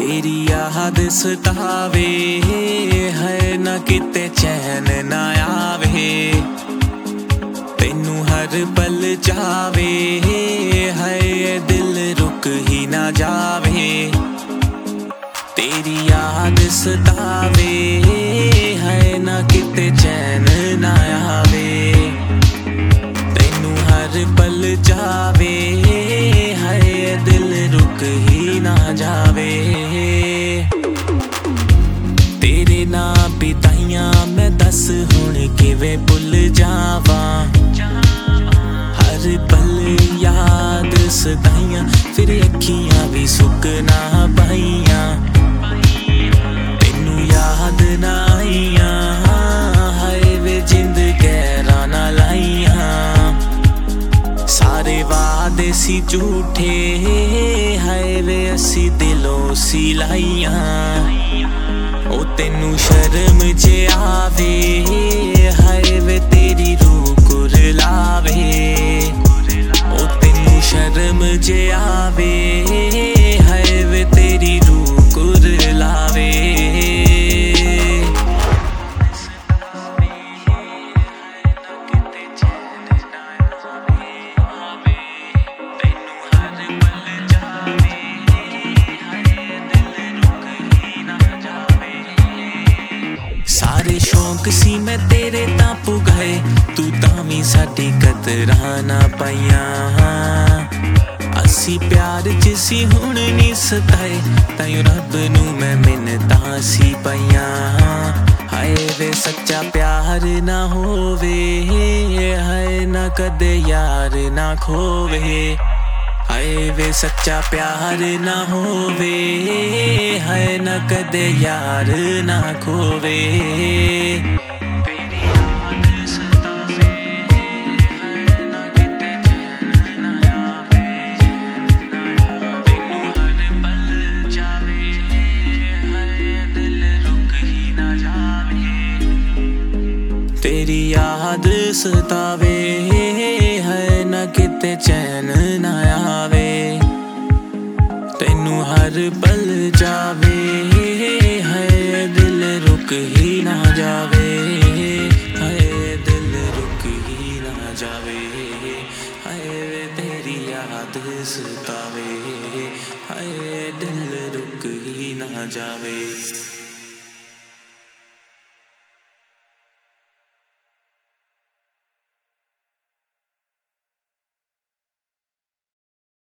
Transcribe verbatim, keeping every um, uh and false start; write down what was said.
तेरी याद सतावे है ना किते चैन ना आवे तेनू हर पल जावे है दिल रुक ही ना जावे तेरी याद सतावे है ना किते चैन ना आवे तेनू हर पल जावे है दिल रुक ही ना जावे तेरे ना बिताइयां मैं दस हुण किवें भुल जावा हर पल याद सताइयां फिर अखियां भी सुक ना पाइयां तेनू याद ना आइयां हाय वे जिंद गैरां ना लाइयां सारे वादे सी झूठे हाय वे असी दिलों सी लाइयां ओ तेनू शर्म जे आवे हाय वे तेरी रूह कुरलावे ओ तेनू शर्म जे आवे हाय वे तेरी रूह कुरलावे सारे शौक सी मैं तेरे तां पुगाए तू तां वी साडी कदरां ना पाइयां असी प्यार च सी हुण नी सताए ताईं रब नू मैं मिन्नतां सी पाइयां हाय वे सच्चा प्यार ना होवे हाय ना कदे यार ना खोवे हाय वे सच्चा प्यार ना होवे हाय ना कदे यार ना खोवे तेरी याद सतावे है ना किते चैन ना आवे तेनू हर पल जावे है दिल रुक ही ना जावे है दिल रुक ही ना जावे है तेरी याद सतावे है दिल रुक ही ना जावे।